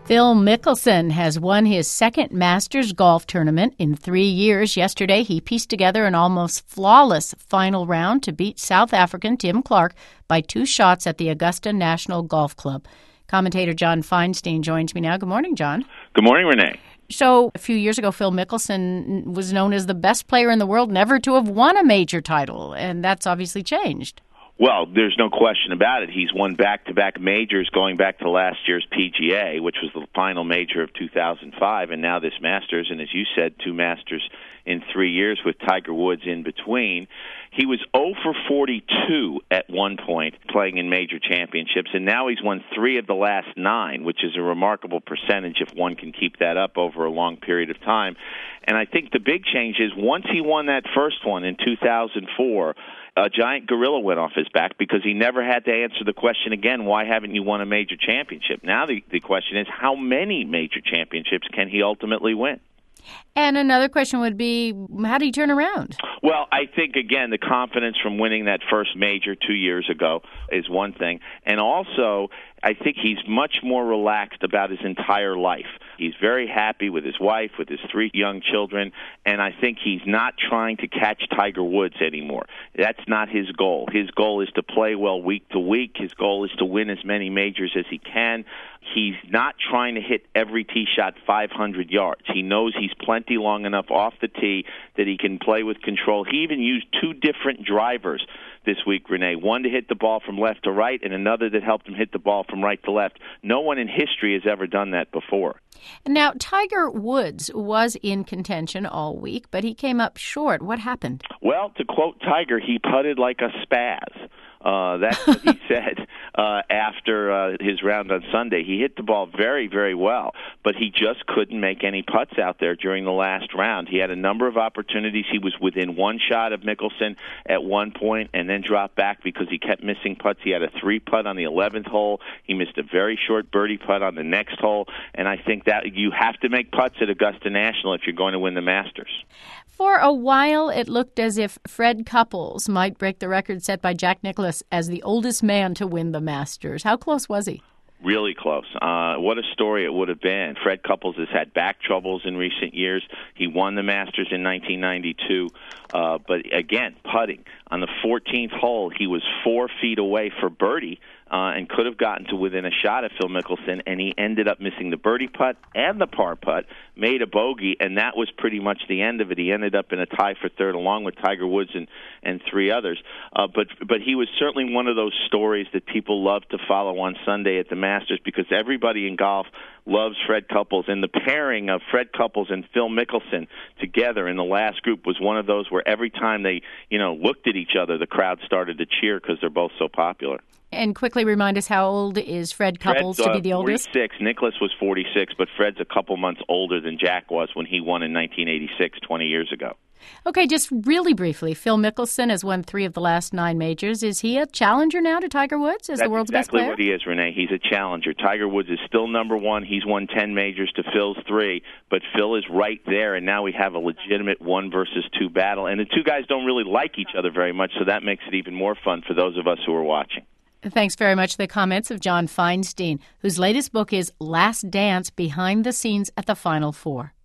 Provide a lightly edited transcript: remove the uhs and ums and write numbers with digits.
Phil Mickelson has won his second Masters golf tournament in 3 years. Yesterday, he pieced together an almost flawless final round to beat South African Tim Clark by 2 shots at the Augusta National Golf Club. Commentator John Feinstein joins me now. Good morning, John. Good morning, Renee. So, a few years ago, Phil Mickelson was known as the best player in the world never to have won a major title, and that's obviously changed. Well, there's no question about it. He's won back-to-back majors going back to last year's PGA, which was the final major of 2005, and now this Masters, and as you said, 2 Masters in 3 years with Tiger Woods in between. He was 0 for 42 at one point playing in major championships, and now he's won 3 of the last 9, which is a remarkable percentage if one can keep that up over a long period of time. And I think the big change is once he won that first one in 2004, a giant gorilla went off his back because he never had to answer the question again, why haven't you won a major championship? Now the question is, how many major championships can he ultimately win? And another question would be, how do you turn around? Well, I think, again, the confidence from winning that first major 2 years ago is one thing. And also, I think he's much more relaxed about his entire life. He's very happy with his wife, with his 3 young children, and I think he's not trying to catch Tiger Woods anymore. That's not his goal. His goal is to play well week to week. His goal is to win as many majors as he can. He's not trying to hit every tee shot 500 yards. He knows he's plenty long enough off the tee that he can play with control. He even used 2 different drivers this week, Renee. One to hit the ball from left to right and another that helped him hit the ball from right to left. No one in history has ever done that before. Now, Tiger Woods was in contention all week, but he came up short. What happened? Well, to quote Tiger, he putted like a spaz. That's what he said after his round on Sunday. He hit the ball very, very well, but he just couldn't make any putts out there during the last round. He had a number of opportunities. He was within 1 shot of Mickelson at one point and then dropped back because he kept missing putts. He had a 3-putt on the 11th hole. He missed a very short birdie putt on the next hole, and I think that you have to make putts at Augusta National if you're going to win the Masters. For a while, it looked as if Fred Couples might break the record set by Jack Nicklaus as the oldest man to win the Masters. How close was he? Really close. What a story it would have been. Fred Couples has had back troubles in recent years. He won the Masters in 1992. But again, putting. On the 14th hole, he was 4 feet away for birdie and could have gotten to within a shot of Phil Mickelson, and he ended up missing the birdie putt and the par putt, made a bogey, and that was pretty much the end of it. He ended up in a tie for third along with Tiger Woods and 3 others. But he was certainly one of those stories that people love to follow on Sunday at the Masters because everybody in golf loves Fred Couples, and the pairing of Fred Couples and Phil Mickelson together in the last group was one of those where every time they, looked at each other, the crowd started to cheer because they're both so popular. And quickly remind us, how old is Fred Couples to be the oldest? 46. Nicholas was 46, but Fred's a couple months older than Jack was when he won in 1986, 20 years ago. Okay, just really briefly, Phil Mickelson has won 3 of the last 9 majors. Is he a challenger now to Tiger Woods as the world's best player? That's exactly what he is, Renee. He's a challenger. Tiger Woods is still number 1. He's won 10 majors to Phil's 3, but Phil is right there, and now we have a legitimate 1 versus 2 battle. And the 2 guys don't really like each other very much, so that makes it even more fun for those of us who are watching. Thanks very much for the comments of John Feinstein, whose latest book is Last Dance: Behind the Scenes at the Final Four.